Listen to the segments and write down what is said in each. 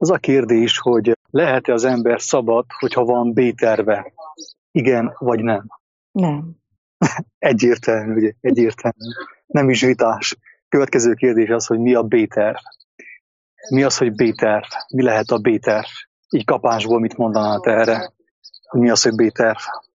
Az a kérdés, hogy lehet-e az ember szabad, hogyha van B-terve? Igen vagy nem? Nem. Egyértelmű, ugye? Egyértelmű. Nem is vitás. Következő kérdés az, hogy mi a B-terv? Mi az, hogy B-terv? Mi lehet a B-terv? Így kapásból mit mondanál te erre? Mi az, hogy B-terv?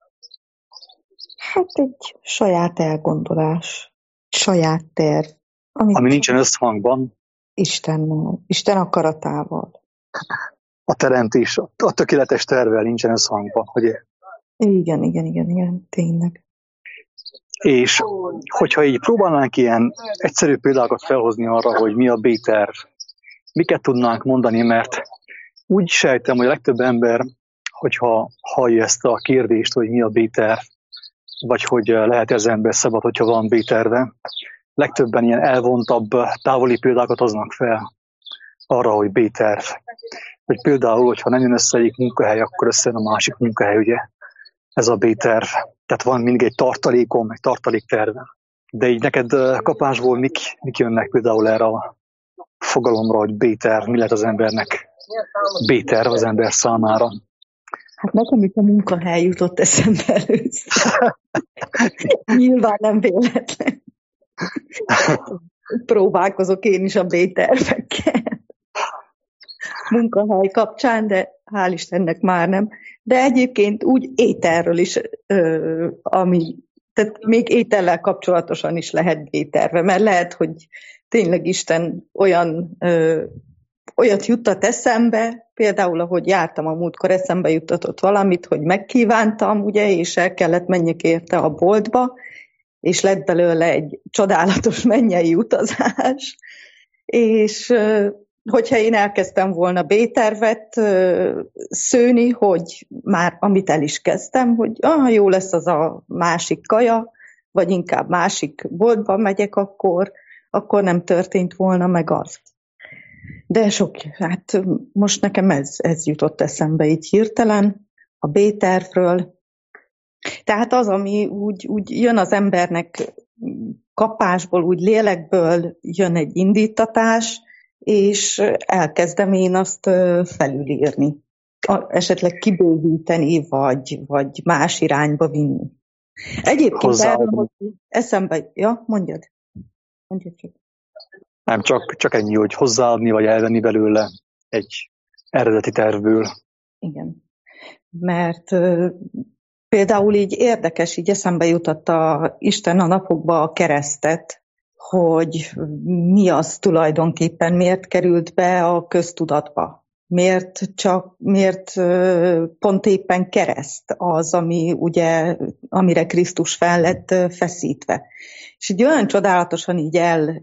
Hát egy saját elgondolás, saját terv. Ami nincsen összhangban. Istennel, Isten akaratával. A teremtés, a tökéletes tervvel nincsen összhangban, ugye? Igen, tényleg. És hogyha így próbálnánk ilyen egyszerű példákat felhozni arra, hogy mi a B-terv, miket tudnánk mondani, mert úgy sejtem, hogy a legtöbb ember, hogyha hallja ezt a kérdést, hogy mi a B-terv, vagy hogy lehet az ember szabad, hogyha van B-terve, legtöbben ilyen elvontabb, távoli példákat hoznak fel arra, hogy B-terv. Hogy például, hogyha nem jön össze egyik munkahely, akkor összejön a másik munkahely, ugye? Ez a B-terv. Tehát van mindig egy tartalékom, egy tartalékterve. De így neked kapásból mik jönnek például erre a fogalomra, hogy B-terv, mi lehet az embernek B-terv az ember számára? Hát nekem itt a munkahely jutott eszembe először. Nyilván nem véletlen. Próbálkozok én is a B-tervekkel. Munkahely kapcsán, de hál' Istennek már nem. De egyébként úgy ételről is, tehát még étellel kapcsolatosan is lehet B-terve, mert lehet, hogy tényleg Isten olyat juttat eszembe, például ahogy jártam a múltkor, eszembe juttatott valamit, hogy megkívántam, ugye, és el kellett menjek érte a boltba, és lett belőle egy csodálatos mennyei utazás, és hogyha én elkezdtem volna B-tervet szőni, hogy már amit el is kezdtem, hogy jó lesz az a másik kaja, vagy inkább másik boltba megyek, akkor nem történt volna meg az. De hát most nekem ez jutott eszembe így hirtelen, a B-tervről. Tehát az, ami úgy jön az embernek kapásból, úgy lélekből jön egy indítatás, és elkezdem én azt felülírni. Esetleg kibővíteni, vagy más irányba vinni. Egyébként erről eszembe... Ja, mondjad csak. Nem, csak ennyi, hogy hozzáadni, vagy elvenni belőle egy eredeti tervből. Igen, mert például így érdekes, így eszembe jutott Isten a napokba a keresztet, hogy mi az tulajdonképpen, miért került be a köztudatba. Miért pont éppen kereszt az, amire Krisztus fel lett feszítve. És így olyan csodálatosan így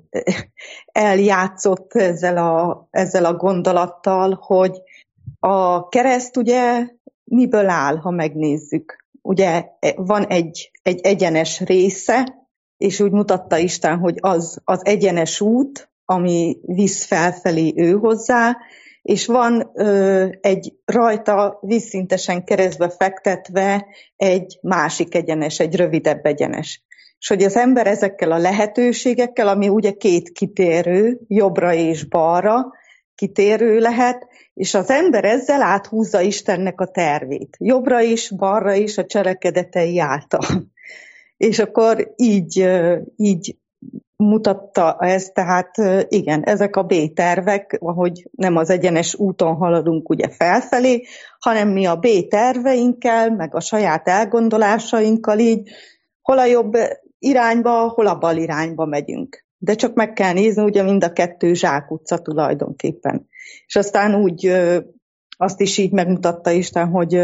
eljátszott ezzel a gondolattal, hogy a kereszt ugye miből áll, ha megnézzük. Ugye van egy egyenes része, és úgy mutatta Isten, hogy az egyenes út, ami visz felfelé ő hozzá, és van egy rajta vízszintesen keresztbe fektetve egy másik egyenes, egy rövidebb egyenes. És hogy az ember ezekkel a lehetőségekkel, ami ugye két kitérő, jobbra és balra kitérő lehet, és az ember ezzel áthúzza Istennek a tervét. Jobbra is, balra is a cselekedetei által. És akkor így mutatta ezt, tehát igen, ezek a B-tervek, ahogy nem az egyenes úton haladunk ugye felfelé, hanem mi a B-terveinkkel, meg a saját elgondolásainkkal így hol a jobb irányba, hol a bal irányba megyünk. De csak meg kell nézni, ugye mind a kettő zsákutca tulajdonképpen. És aztán úgy azt is így megmutatta Isten, hogy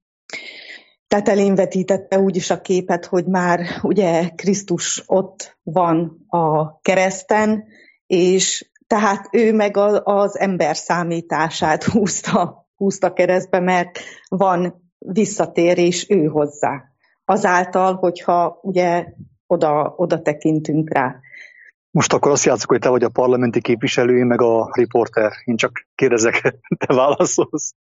tetelén vetítette úgyis a képet, hogy már ugye Krisztus ott van a kereszten, és tehát ő meg az ember számítását húzta keresztbe, mert van visszatérés ő hozzá. Azáltal, hogyha ugye oda tekintünk rá. Most akkor azt játszok, hogy te vagy a parlamenti képviselő, meg a riporter. Én csak kérdezek, te válaszolsz.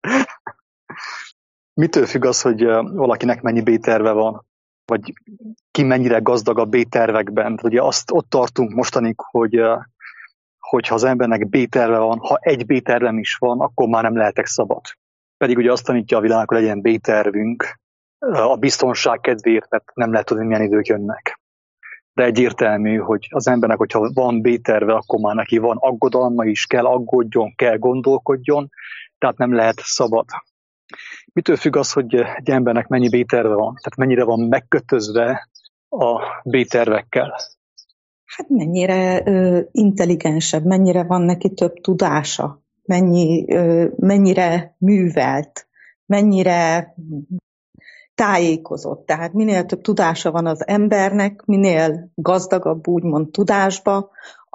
Mitől függ az, hogy valakinek mennyi B-terve van? Vagy ki mennyire gazdag a B-tervekben? Ugye ott tartunk mostanig, hogy hogyha az embernek B-terve van, ha egy B-tervem is van, akkor már nem lehetek szabad. Pedig ugye azt tanítja a világ, hogy legyen B-tervünk a biztonság kedvéért, mert nem lehet tudni, milyen idők jönnek. De egyértelmű, hogy az embernek, hogyha van B-terve, akkor már neki van aggodalma is, kell aggódjon, kell gondolkodjon, tehát nem lehet szabad. Mitől függ az, hogy egy embernek mennyi B-terve van? Tehát mennyire van megkötözve a B-tervekkel? Hát mennyire intelligensebb, mennyire van neki több tudása, mennyire művelt, mennyire tájékozott. Tehát minél több tudása van az embernek, minél gazdagabb úgymond tudásba,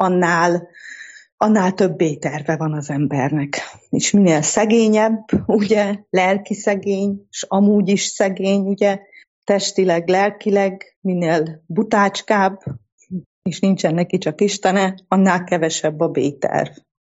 annál több B-terve van az embernek. És minél szegényebb, ugye, lelki szegény, és amúgy is szegény, ugye, testileg, lelkileg, minél butácskább, és nincsen neki csak Istene, annál kevesebb a B-terv.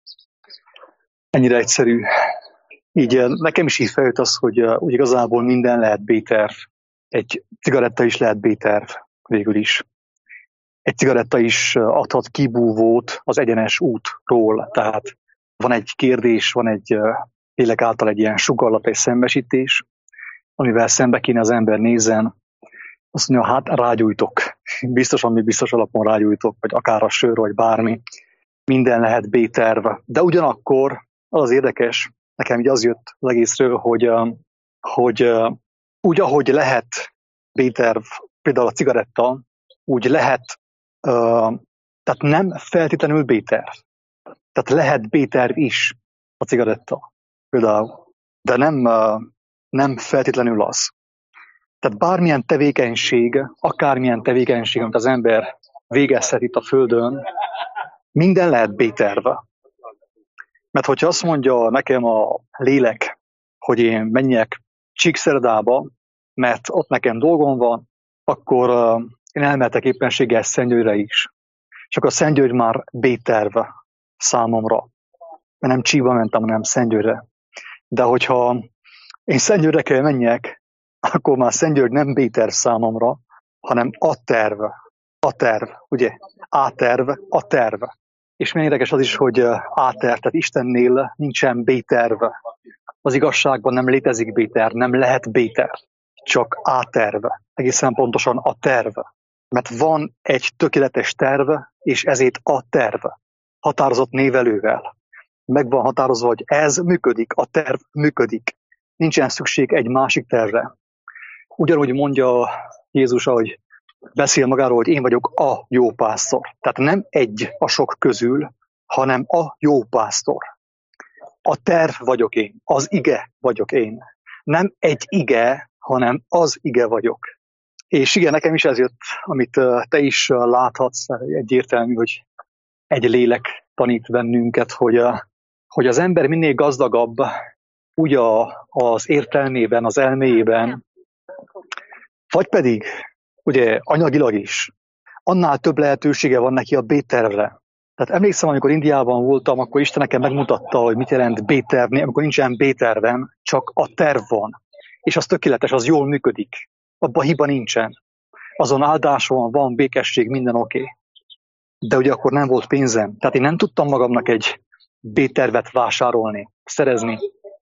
Ennyire egyszerű. Így nekem is így feljött az, hogy úgy igazából minden lehet B-terv. Egy cigaretta is lehet B-terv végül is. Egy cigaretta is adhat kibúvót az egyenes útról. Tehát van egy kérdés, van egy lélek által egy ilyen sugallat, egy szembesítés, amivel szembe kéne az ember nézzen. Azt mondja, hát rágyújtok. Biztos alapon rágyújtok, vagy akár a sör, vagy bármi. Minden lehet B-terv. De ugyanakkor az érdekes, nekem így az jött az egészről, hogy úgy, ahogy lehet B-terv, például a cigaretta, úgy lehet, tehát nem feltétlenül B-terv. Tehát lehet B-terv is a cigaretta például, de nem feltétlenül az. Tehát bármilyen tevékenység, akármilyen tevékenység, amit az ember végezhet itt a Földön, minden lehet B-terv. Mert hogyha azt mondja nekem a lélek, hogy én menjek Csíkszeredába, mert ott nekem dolgom van, akkor én elmehetek éppenséggel Szentgyörgyre is. És akkor Szentgyörgy már B-terv számomra. Mert nem Csíkba mentem, hanem Szentgyörgyre. De hogyha én Szentgyörgyre kell menjek, akkor már Szentgyörgy nem B-terv számomra, hanem A-terv. A-terv, ugye? A-terv, A-terv. És milyen érdekes az is, hogy A-terv, tehát Istennél nincsen B-terv. Az igazságban nem létezik B-terv, nem lehet B-terv. Csak A-terv. Egészen pontosan a terv. Mert van egy tökéletes terv, és ezért a terv. Határozott névelővel. Meg van határozva, hogy ez működik, a terv működik. Nincsen szükség egy másik tervre. Ugyanúgy mondja Jézus, hogy beszél magáról, hogy én vagyok a jó pásztor. Tehát nem egy a sok közül, hanem a jó pásztor. A terv vagyok én, az ige vagyok én. Nem egy ige, hanem az ige vagyok. És igen, nekem is ez jött, amit te is láthatsz, egyértelmű, hogy egy lélek tanít bennünket, hogy az ember minél gazdagabb, úgy az értelmében, az elméjében, vagy pedig ugye anyagilag is, annál több lehetősége van neki a B-tervre. Tehát emlékszem, amikor Indiában voltam, akkor Isten nekem megmutatta, hogy mit jelent B-terv, amikor nincsen B-terven, csak a terv van. És az tökéletes, az jól működik. Abban hiba nincsen. Azon áldás van békesség, minden oké. De ugye akkor nem volt pénzem. Tehát én nem tudtam magamnak egy B-tervet vásárolni, szerezni.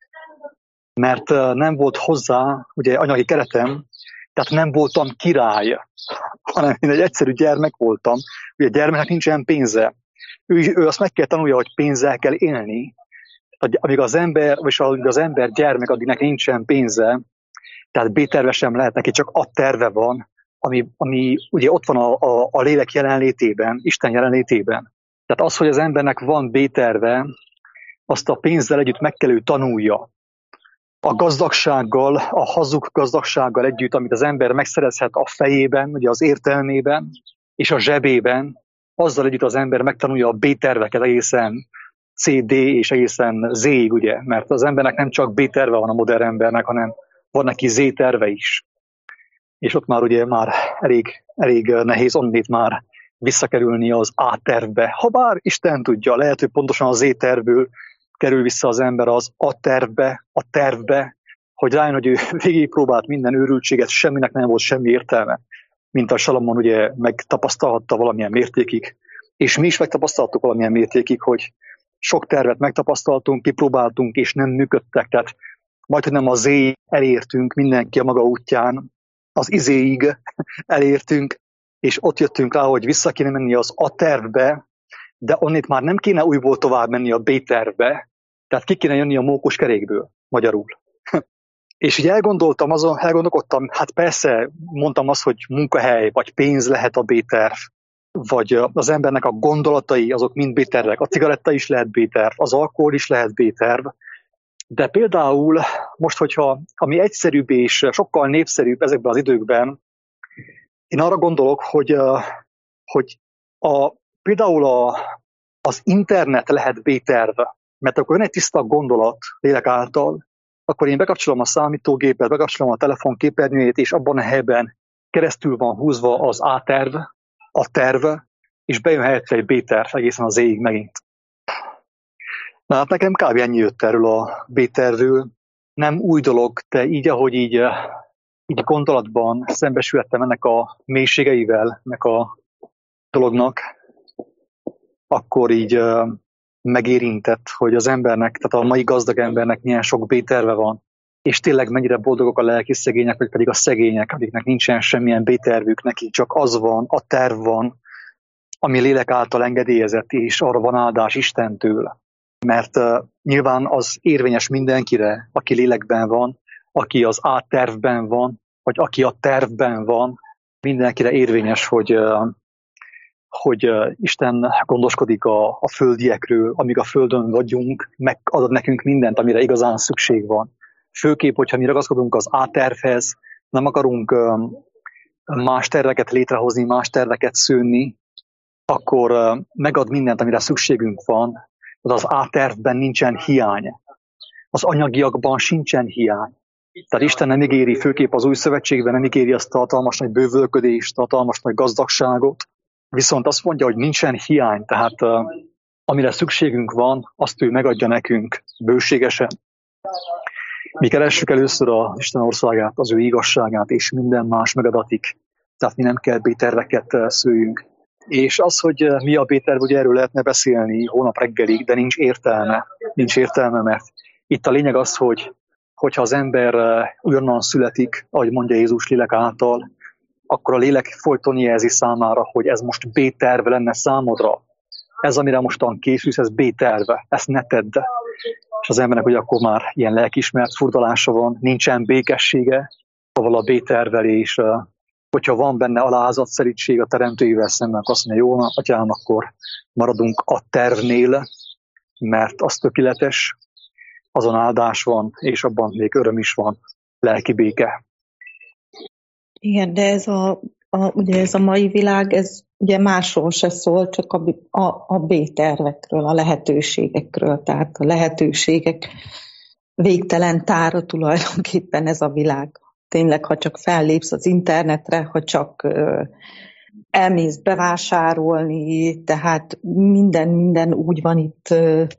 Mert nem volt hozzá ugye anyagi keretem, tehát nem voltam király, hanem én egy egyszerű gyermek voltam. Ugye a gyermeknek nincsen pénze. Ő azt meg kell tanulja, hogy pénzzel kell élni. Amíg az ember gyermek, addig neki nincsen pénze, tehát B-terve sem lehet, neki csak a terve van, ami ugye ott van a lélek jelenlétében, Isten jelenlétében. Tehát az, hogy az embernek van B-terve, azt a pénzzel együtt meg kell ő tanulja. A gazdagsággal, a hazug gazdagsággal együtt, amit az ember megszerezhet a fejében, ugye az értelmében és a zsebében, azzal együtt az ember megtanulja a B-terveket egészen C, D és egészen Z-ig, ugye? Mert az embernek nem csak B-terve van a modern embernek, hanem van neki Z-terve is. És ott már ugye elég nehéz onnét már visszakerülni az A-tervbe. Habár Isten tudja, lehet, hogy pontosan a Z-tervből kerül vissza az ember az a tervbe, hogy rájön, hogy ő végigpróbált minden őrültséget, semminek nem volt semmi értelme. Mint a Salamon ugye megtapasztalhatta valamilyen mértékig, És mi is megtapasztaltuk valamilyen mértékig, hogy sok tervet megtapasztaltunk, kipróbáltunk, és nem működtek. Tehát majdhogy nem a Z-ig elértünk, mindenki a maga útján, az izéig elértünk, és ott jöttünk rá, hogy vissza kéne menni az A tervbe, de onnét már nem kéne újból tovább menni a B tervbe, tehát ki kéne jönni a mókus kerékből, magyarul. És így elgondolkodtam, hát persze mondtam azt, hogy munkahely, vagy pénz lehet a B-terv, vagy az embernek a gondolatai, azok mind B-tervek. A cigaretta is lehet B-terv, az alkohol is lehet B-terv. De például most, hogyha ami egyszerűbb és sokkal népszerűbb ezekben az időkben, én arra gondolok, hogy például az internet lehet B-terv, mert akkor jön egy tiszta gondolat lélek által, akkor én bekapcsolom a számítógépet, bekapcsolom a telefon képernyőjét, és abban a helyben keresztül van húzva az A-terv, a terv, és bejön helyette egy B-terv egészen az Z-ig megint. Na hát nekem kb. Ennyi jött erről a B-tervről. Nem új dolog, de így, ahogy így gondolatban szembesültem ennek a mélységeivel, ennek a dolognak, akkor így megérintett, hogy az embernek, tehát a mai gazdag embernek milyen sok B-terve van, és tényleg mennyire boldogok a lelki szegények, vagy pedig a szegények, akiknek nincsen semmilyen B-tervük, nekik csak az van, a terv van, ami lélek által engedélyezett, és arra van áldás Istentől. Mert nyilván az érvényes mindenkire, aki lélekben van, aki az A-tervben van, vagy aki a tervben van, mindenkire érvényes, hogy Isten gondoskodik a földiekről, amíg a földön vagyunk, megadod nekünk mindent, amire igazán szükség van. Főképp, hogyha mi ragaszkodunk az A-tervhez, nem akarunk más terveket létrehozni, más terveket szőni, akkor megad mindent, amire szükségünk van. Az A-tervben nincsen hiány. Az anyagiakban sincsen hiány. Tehát Isten nem ígéri, főképp az új szövetségben nem ígéri azt a hatalmas nagy bővölködést, hatalmas nagy gazdagságot, viszont azt mondja, hogy nincsen hiány, tehát amire szükségünk van, azt ő megadja nekünk bőségesen. Mi keressük először az Isten országát, az ő igazságát, és minden más megadatik. Tehát mi nem kell B-terveket szőjünk. És az, hogy mi a B-terv, ugye erről lehetne beszélni hónap reggelig, de nincs értelme. Nincs értelme, mert itt a lényeg az, hogyha az ember újonnan születik, ahogy mondja Jézus lélek által, akkor a lélek folyton jelzi számára, hogy ez most B-terv lenne számodra. Ez, amire mostan készülsz, ez B-terve, ezt ne tedd. És az embernek, hogy akkor már ilyen lelkiismert furdalása van, nincsen békessége, avval a B-tervvel, és hogyha van benne alázatszerítség a teremtőjével szemben, akkor azt mondja, jó, atyám, akkor maradunk a tervnél, mert az tökéletes, azon áldás van, és abban még öröm is van, lelki béke. Igen, de ugye ez a mai világ, ez ugye másról se szól, csak a B-tervekről, a lehetőségekről. Tehát a lehetőségek végtelen tára tulajdonképpen ez a világ. Tényleg, ha csak fellépsz az internetre, ha csak elmész bevásárolni, tehát minden úgy van itt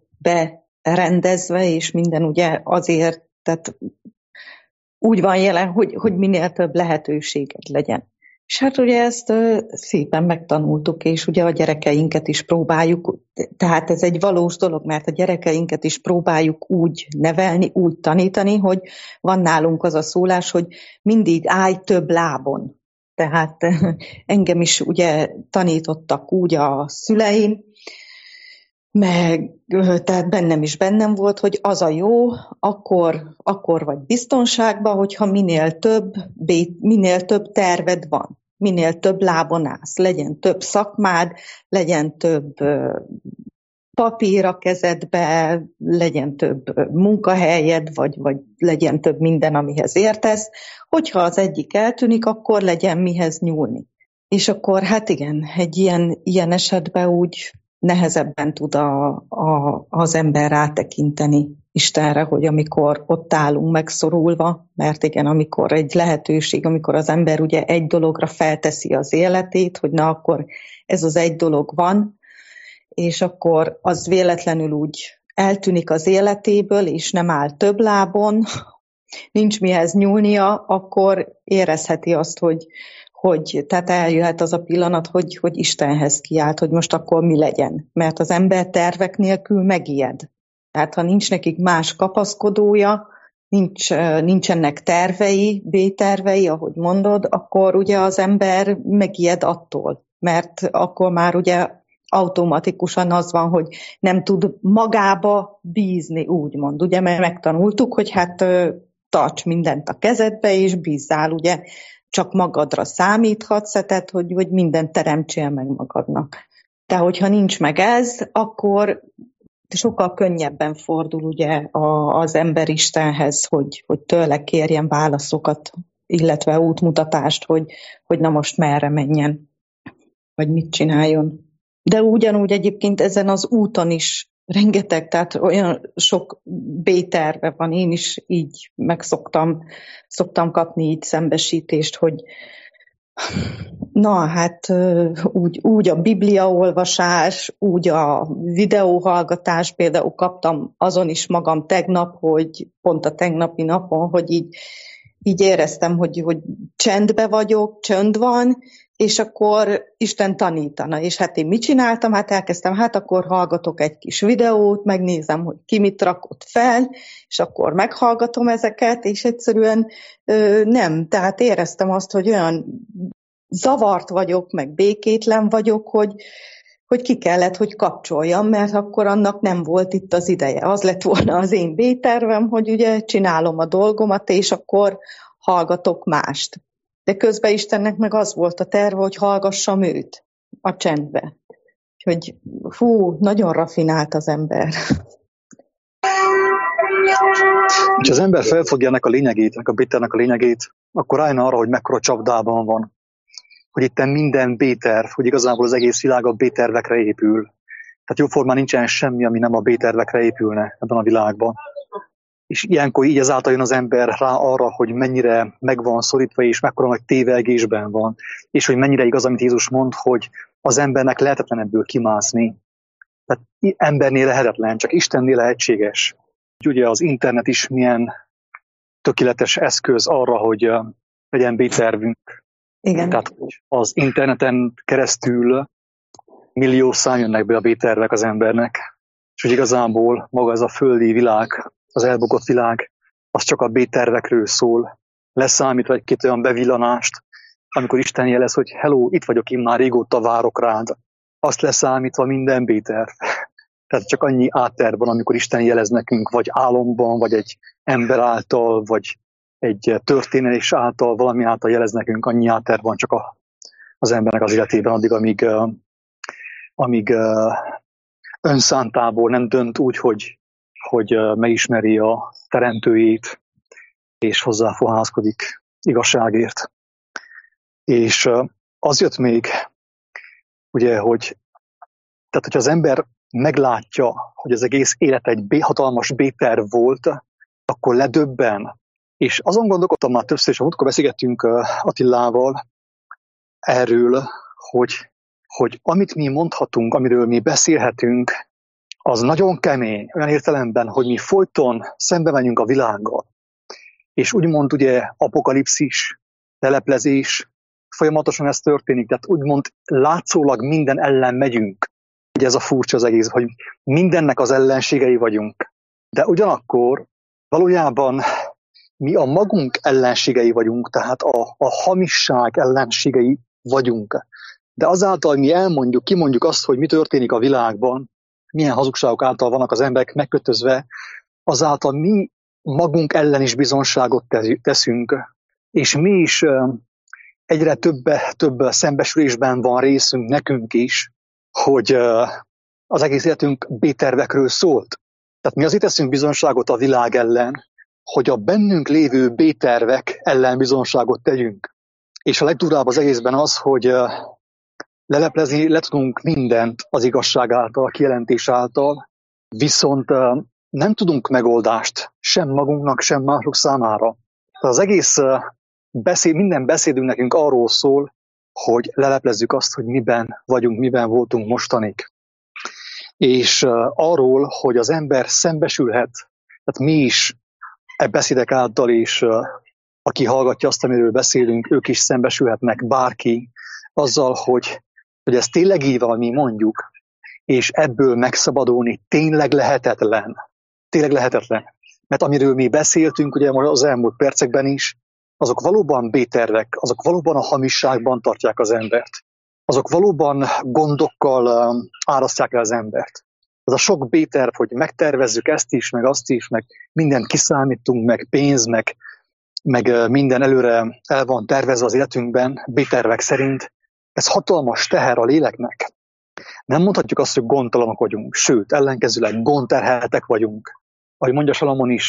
berendezve, és minden ugye azért, tehát úgy van jelen, hogy minél több lehetőséged legyen. És hát ugye ezt szépen megtanultuk, és ugye a gyerekeinket is próbáljuk, tehát ez egy valós dolog, mert a gyerekeinket is próbáljuk úgy nevelni, úgy tanítani, hogy van nálunk az a szólás, hogy mindig állj több lábon. Tehát engem is ugye tanítottak úgy a szüleim, tehát bennem volt, hogy az a jó, akkor vagy biztonságban, hogyha minél több terved van, minél több lábon állsz, legyen több szakmád, legyen több papír a kezedbe, legyen több munkahelyed, vagy legyen több minden, amihez értesz. Hogyha az egyik eltűnik, akkor legyen mihez nyúlni. És akkor hát igen, egy ilyen esetben úgy nehezebben tud az ember rátekinteni Istenre, hogy amikor ott állunk megszorulva, mert igen, amikor egy lehetőség, amikor az ember ugye egy dologra felteszi az életét, hogy na akkor ez az egy dolog van, és akkor az véletlenül úgy eltűnik az életéből, és nem áll több lábon, nincs mihez nyúlnia, akkor érezheti azt, tehát eljöhet az a pillanat, hogy Istenhez kiált, hogy most akkor mi legyen. Mert az ember tervek nélkül megijed. Tehát ha nincs nekik más kapaszkodója, nincsenek tervei, B-tervei, ahogy mondod, akkor ugye az ember megijed attól. Mert akkor már ugye automatikusan az van, hogy nem tud magába bízni, úgymond. Ugye, mert megtanultuk, hogy hát tarts mindent a kezedbe, és bízzál, ugye, csak magadra számíthatsz, tehát hogy mindent teremtsél meg magadnak. De hogyha nincs meg ez, akkor sokkal könnyebben fordul ugye az ember Istenhez, hogy tőle kérjen válaszokat, illetve útmutatást, hogy na most merre menjen, vagy mit csináljon. De ugyanúgy egyébként ezen az úton is rengeteg, tehát olyan sok B-terve van, én is így szoktam kapni így szembesítést, hogy na hát úgy a bibliaolvasás, úgy a videóhallgatás, például kaptam azon is magam tegnap, hogy pont a tegnapi napon, hogy így éreztem, hogy csendbe vagyok, csönd van, és akkor Isten tanítana. És hát én mit csináltam? Hát elkezdtem, akkor hallgatok egy kis videót, megnézem, hogy ki mit rakott fel, és akkor meghallgatom ezeket, és egyszerűen nem. Tehát éreztem azt, hogy olyan zavart vagyok, meg békétlen vagyok, hogy ki kellett, hogy kapcsoljam, mert akkor annak nem volt itt az ideje. Az lett volna az én B-tervem, hogy ugye csinálom a dolgomat, és akkor hallgatok mást. De közben Istennek meg az volt a terve, hogy hallgassam őt a csendbe. Úgyhogy nagyon rafinált az ember. Ha az ember felfogja ennek a lényegét, ennek a B-tervnek a lényegét, akkor rájön arra, hogy mekkora csapdában van. Hogy itt minden B-terv, hogy igazából az egész világ a B-tervekre épül. Tehát jóformán nincsen semmi, ami nem a B-tervekre épülne ebben a világban. És ilyenkor így ezáltal jön az ember rá arra, hogy mennyire meg van szorítva, és mekkora nagy tévelgésben van, és hogy mennyire igaz, amit Jézus mond, hogy az embernek lehetetlen ebből kimászni. Tehát embernél lehetetlen, csak Istennél lehetséges. Ugye az internet is milyen tökéletes eszköz arra, hogy legyen B-tervünk. Igen. Tehát az interneten keresztül millió szám jönnek be a B-tervek az embernek. És hogy igazából maga ez a földi világ, az elbukott világ, az csak a B-tervekről szól. Leszámítva egy-két olyan bevillanást, amikor Isten jelez, hogy hello, itt vagyok, én már régóta várok rád. Azt leszámítva minden B-terv. Tehát csak annyi A-terv van, amikor Isten jelez nekünk, vagy álomban, vagy egy ember által, vagy egy történés által, valami által jelez nekünk, annyi A-terv van csak az embernek az életében, addig, amíg önszántából nem dönt úgy, hogy megismeri a teremtőjét, és hozzáfohászkodik igazságért. És az jött még, ugye, hogyha az ember meglátja, hogy az egész élet egy hatalmas B-terv volt, akkor ledöbben. És azon gondolkodtam már többször, és amikor beszélgettünk Attilával erről, hogy amit mi mondhatunk, amiről mi beszélhetünk, az nagyon kemény, olyan értelemben, hogy mi folyton szembe menjünk a világgal. És úgymond ugye apokalipszis, leleplezés, folyamatosan ez történik, tehát úgymond látszólag minden ellen megyünk. Ugye ez a furcsa az egész, hogy mindennek az ellenségei vagyunk. De ugyanakkor valójában mi a magunk ellenségei vagyunk, tehát a hamisság ellenségei vagyunk. De azáltal mi kimondjuk azt, hogy mi történik a világban, milyen hazugságok által vannak az emberek megkötözve, azáltal mi magunk ellen is bizonságot teszünk. És mi is egyre több szembesülésben van részünk nekünk is, hogy az egész életünk B-tervekről szólt. Tehát mi azért teszünk bizonságot a világ ellen, hogy a bennünk lévő B-tervek ellen bizonságot tegyünk. És a legdurább az egészben az, hogy leleplezni le tudunk mindent az igazság által, a kijelentés által, viszont nem tudunk megoldást sem magunknak, sem mások számára. Az egész minden beszédünk nekünk arról szól, hogy leleplezzük azt, hogy miben vagyunk, miben voltunk mostanig. És arról, hogy az ember szembesülhet, tehát mi is beszédek által és aki hallgatja azt, amiről beszélünk, ők is szembesülhetnek, bárki, azzal, hogy ez tényleg így van, mi mondjuk, és ebből megszabadulni tényleg lehetetlen. Tényleg lehetetlen. Mert amiről mi beszéltünk, ugye az elmúlt percekben is, azok valóban B-tervek, azok valóban a hamisságban tartják az embert. Azok valóban gondokkal árasztják el az embert. Az a sok B-terv, hogy megtervezzük ezt is, meg azt is, meg mindent kiszámítunk, meg pénz, meg minden előre el van tervezve az életünkben, B-tervek szerint, ez hatalmas teher a léleknek. Nem mondhatjuk azt, hogy gondtalanok vagyunk, sőt, ellenkezőleg gondterheltek vagyunk. Ahogy mondja Salamon is,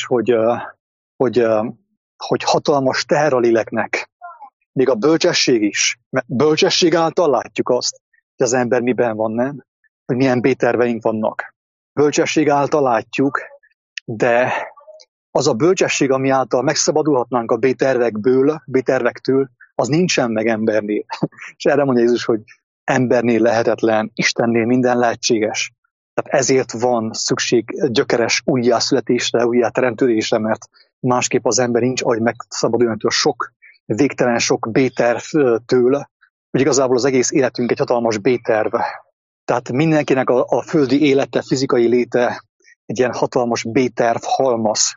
hogy hatalmas teher a léleknek. Még a bölcsesség is. Mert bölcsesség által látjuk azt, hogy az ember miben van, nem? Hogy milyen B-terveink vannak. Bölcsesség által látjuk, de az a bölcsesség, ami által megszabadulhatnánk a B-tervektől, az nincsen meg embernél. És erre mondja Jézus, hogy embernél lehetetlen, Istennél minden lehetséges. Tehát ezért van szükség gyökeres újjászületésre, újjáteremtődésre, mert másképp az ember nincs, ahogy megszabaduljon a végtelen sok B-tervtől, hogy igazából az egész életünk egy hatalmas B-terv. Tehát mindenkinek a földi élete, fizikai léte egy ilyen hatalmas B-terv halmaz.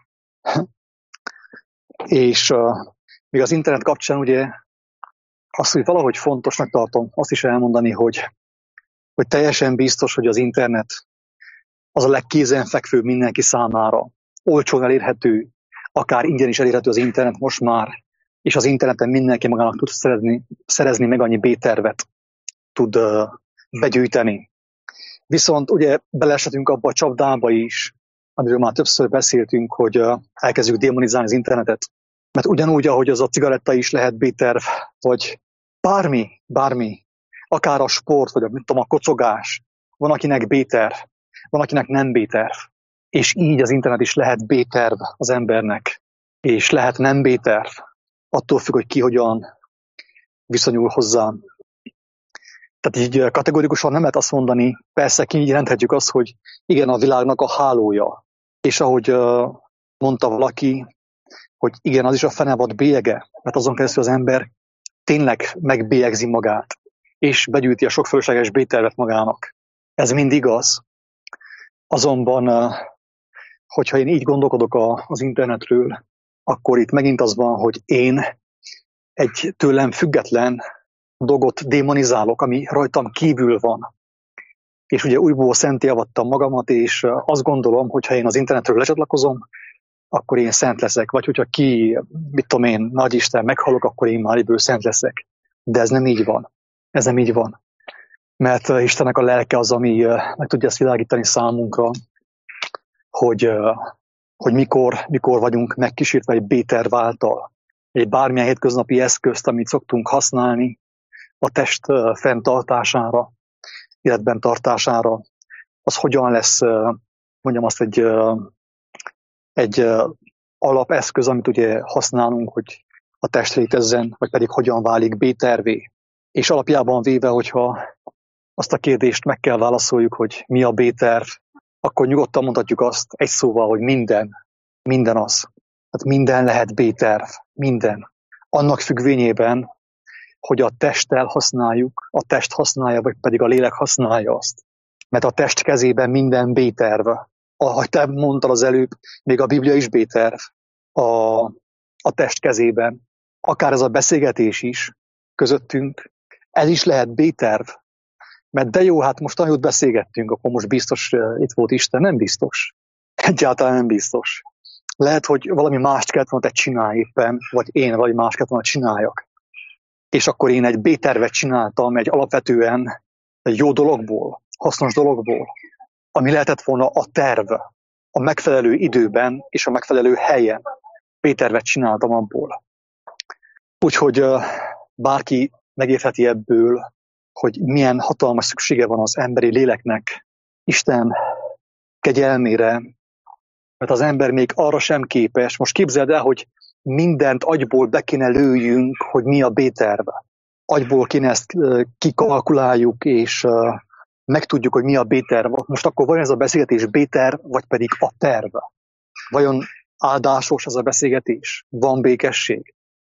És még az internet kapcsán ugye azt, hogy valahogy fontosnak tartom azt is elmondani, hogy teljesen biztos, hogy az internet az a legkézenfekvőbb mindenki számára. Olcsón elérhető, akár ingyen is elérhető az internet most már, és az interneten mindenki magának tud szerezni meg annyi B-tervet, tud begyűjteni. Viszont ugye beleeshetünk abba a csapdába is, amiről már többször beszéltünk, hogy elkezdjük démonizálni az internetet. Mert ugyanúgy, ahogy az a cigaretta is lehet B-terv, vagy bármi, akár a sport, vagy a kocogás, van akinek B-terv, van akinek nem B-terv. És így az internet is lehet B-terv az embernek, és lehet nem B-terv, attól függ, hogy ki hogyan viszonyul hozzá. Tehát így kategorikusan nem lehet azt mondani, persze kijelenthetjük azt, hogy igen, a világnak a hálója. És ahogy mondta valaki, hogy igen, az is a fenevad bélyege, mert azon keresztül az ember tényleg megbélyegzi magát, és begyűjti a sok fölösleges B-tervet magának. Ez mind igaz. Azonban, hogyha én így gondolkodok az internetről, akkor itt megint az van, hogy én egy tőlem független dolgot démonizálok, ami rajtam kívül van. És ugye újból szenté avattam magamat, és azt gondolom, hogy ha én az internetről lecsatlakozom, akkor én szent leszek. Vagy hogyha nagy Isten, meghalok, akkor én már egyből szent leszek. De ez nem így van. Ez nem így van. Mert Istennek a lelke az, ami meg tudja ezt világítani számunkra, hogy mikor vagyunk megkísértve egy B-terv által. Egy bármilyen hétköznapi eszközt, amit szoktunk használni a test fenntartására, életben tartására, az hogyan lesz, mondjam azt, egy alapeszköz, amit ugye használunk, hogy a test létezzen, vagy pedig hogyan válik B-tervé. És alapjában véve, hogyha azt a kérdést meg kell válaszoljuk, hogy mi a B-terv, akkor nyugodtan mondhatjuk azt egy szóval, hogy minden az. Tehát minden lehet B-terv, minden. Annak függvényében, hogy a testtel használjuk, a test használja, vagy pedig a lélek használja azt. Mert a test kezében minden B-terv. Ahogy te mondtad az előbb, még a Biblia is B-terv a test kezében. Akár ez a beszélgetés is közöttünk, ez is lehet B-terv. Mert de jó, hát most nagyon jót beszélgettünk, akkor most biztos itt volt Isten. Nem biztos. Egyáltalán nem biztos. Lehet, hogy valami mást kellett volna te csinálj éppen, vagy én valami mást kellett volna csináljak. És akkor én egy B-tervet csináltam, egy alapvetően egy jó dologból, hasznos dologból, ami lehetett volna a terv, a megfelelő időben és a megfelelő helyen. B-tervet csináltam abból. Úgyhogy bárki megértheti ebből, hogy milyen hatalmas szüksége van az emberi léleknek Isten kegyelmére, mert az ember még arra sem képes. Most képzeld el, hogy mindent agyból be kéne lőjünk, hogy mi a B-terv. Agyból kéne ezt kikalkuláljuk, és megtudjuk, hogy mi a B-terv. Most akkor vajon ez a beszélgetés B-terv, vagy pedig a terv? Vajon áldásos ez a beszélgetés? Van békesség?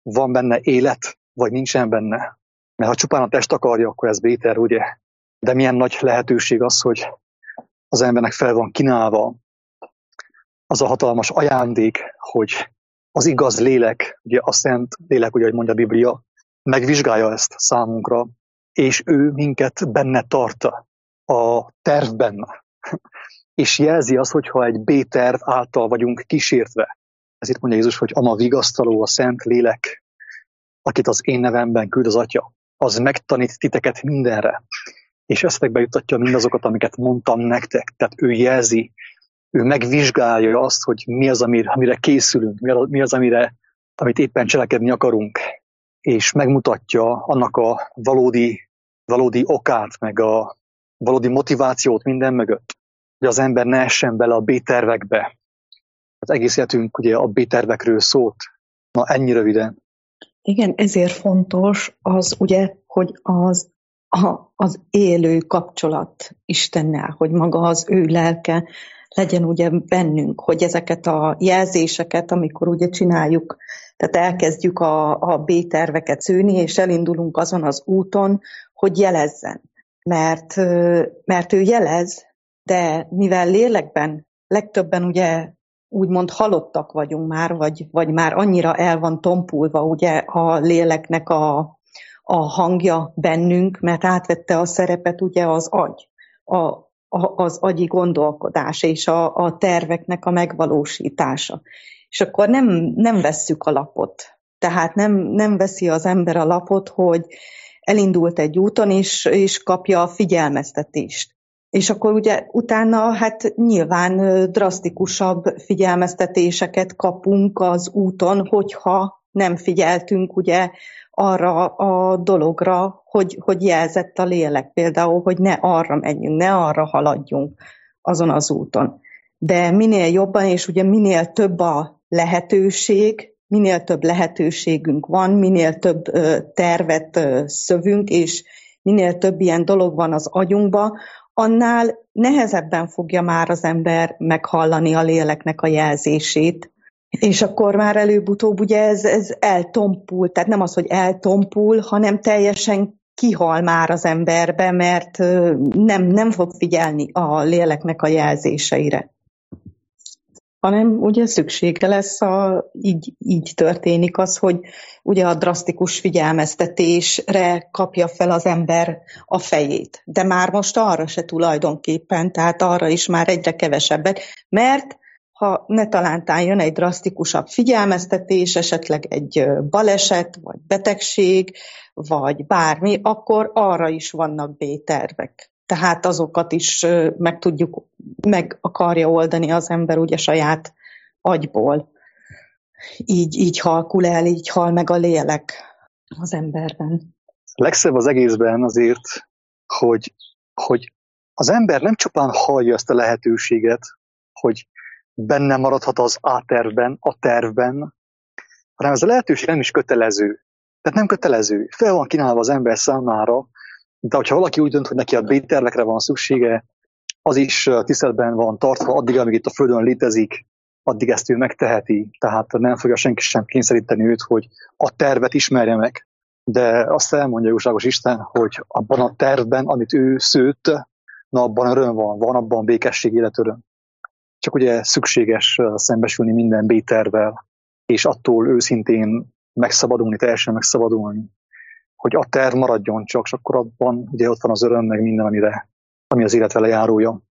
van benne élet, vagy nincsen benne. Mert ha csupán a test akarja, akkor ez béter, ugye? De milyen nagy lehetőség az, hogy az embernek fel van kínálva az a hatalmas ajándék, hogy az igaz lélek, ugye a szent lélek, ugye, ahogy mondja a Biblia, megvizsgálja ezt számunkra, és ő minket benne tart a tervben. És jelzi azt, hogyha egy B-terv által vagyunk kísértve. Ez itt mondja Jézus, hogy ama vigasztaló, a szent lélek, akit az én nevemben küld az Atya, az megtanít titeket mindenre, és eszetekbe juttatja mindazokat, amiket mondtam nektek. Tehát ő jelzi, ő megvizsgálja azt, hogy mi az, amire készülünk, mi az, amit éppen cselekedni akarunk, és megmutatja annak a valódi okát, meg a valódi motivációt minden mögött, hogy az ember ne essen bele a B-tervekbe. Az egész életünk ugye a B-tervekről szólt. Na, ennyi röviden. Igen, ezért fontos az ugye, hogy az élő kapcsolat Istennel, hogy maga az ő lelke legyen ugye bennünk, hogy ezeket a jelzéseket, amikor ugye csináljuk, tehát elkezdjük a B-terveket szőni, és elindulunk azon az úton, hogy jelezzen. Mert ő jelez, de mivel lélekben legtöbben ugye úgymond halottak vagyunk már, vagy már annyira el van tompulva ugye a léleknek a hangja bennünk, mert átvette a szerepet ugye az agy, az agyi gondolkodás és a terveknek a megvalósítása. És akkor nem vesszük a lapot. Tehát nem veszi az ember a lapot, hogy elindult egy úton, és kapja a figyelmeztetést. És akkor ugye utána hát nyilván drasztikusabb figyelmeztetéseket kapunk az úton, hogyha nem figyeltünk ugye arra a dologra, hogy jelzett a lélek például, hogy ne arra menjünk, ne arra haladjunk azon az úton. De minél jobban, és ugye minél több a lehetőség, minél több lehetőségünk van, minél több tervet szövünk, és minél több ilyen dolog van az agyunkba, annál nehezebben fogja már az ember meghallani a léleknek a jelzését. És akkor már előbb-utóbb ugye ez eltompul, tehát nem az, hogy eltompul, hanem teljesen kihal már az emberbe, mert nem fog figyelni a léleknek a jelzéseire. Hanem ugye szüksége lesz, így történik az, hogy ugye a drasztikus figyelmeztetésre kapja fel az ember a fejét. De már most arra se tulajdonképpen, tehát arra is már egyre kevesebbet, mert ha ne talántán jön egy drasztikusabb figyelmeztetés, esetleg egy baleset, vagy betegség, vagy bármi, akkor arra is vannak B-tervek. Tehát azokat is meg akarja oldani az ember ugye saját agyból. Így halkul el, így hal meg a lélek az emberben. Legszebb az egészben azért, hogy az ember nem csupán hallja ezt a lehetőséget, hogy benne maradhat az A-tervben, a tervben, hanem ez a lehetőség nem is kötelező. Tehát nem kötelező. Fel van kínálva az ember számára, de hogyha valaki úgy dönt, hogy neki a B-tervekre van szüksége, az is tiszteletben van tartva, addig, amíg itt a Földön létezik, addig ezt ő megteheti. Tehát nem fogja senki sem kényszeríteni őt, hogy a tervet ismerje meg. De azt elmondja jóságos Isten, hogy abban a tervben, amit ő szőtt, na abban öröm van abban békesség, életöröm. Csak ugye szükséges szembesülni minden B-tervvel, és attól őszintén megszabadulni, teljesen megszabadulni, hogy a terv maradjon csak, és akkor abban ugye ott van az öröm, meg minden, ami az élet vele járója.